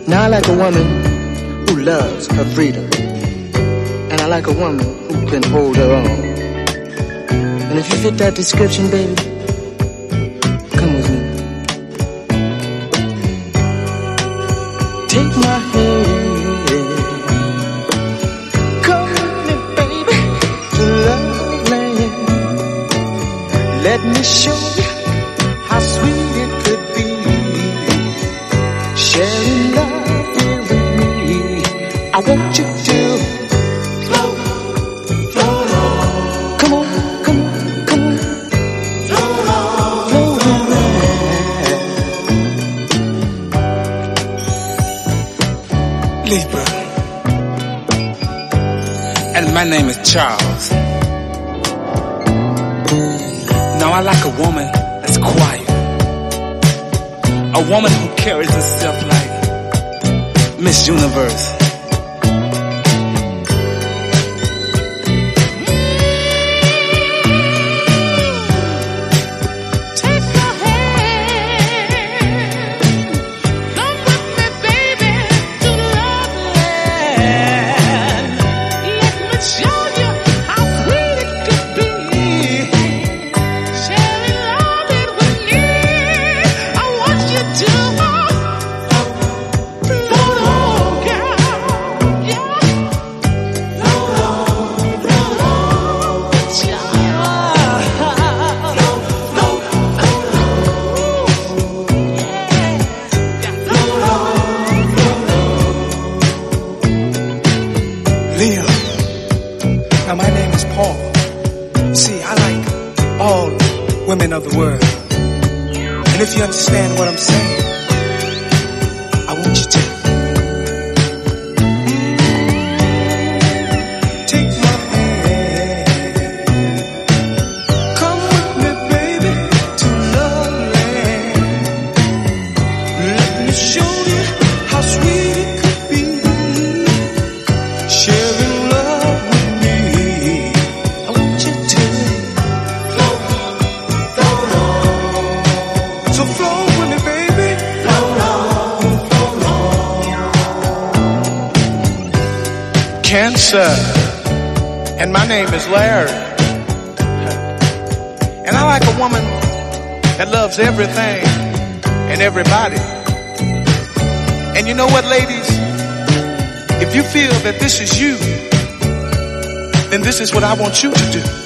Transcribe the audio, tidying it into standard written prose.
Now I like a woman who loves her freedom. And I like a woman who can hold her own. And if you fit that description, baby, come with me. Take my hand. Come with me, baby, to love land. Let me show you how sweet it could be. Sharing love here with me. I want you to float, float on. Come on, come on, come on. Float on, float on. Libra. And my name is Charles. Now I like a woman that's quiet. A woman who carries herself like Miss Universe. Leo. Now my name is Paul. See, I like all women of the world. And if you understand what I'm saying, I want you to take my hand. Come with me, baby, to love land. Let me show you how sweet it could be. Sharing love with me. I want you to float, float on. So float with me, baby. Float on, float on. Cancer. And my name is Larry. And I like a woman that loves everything and everybody. And you know what, ladies? If you feel that this is you, then this is what I want you to do.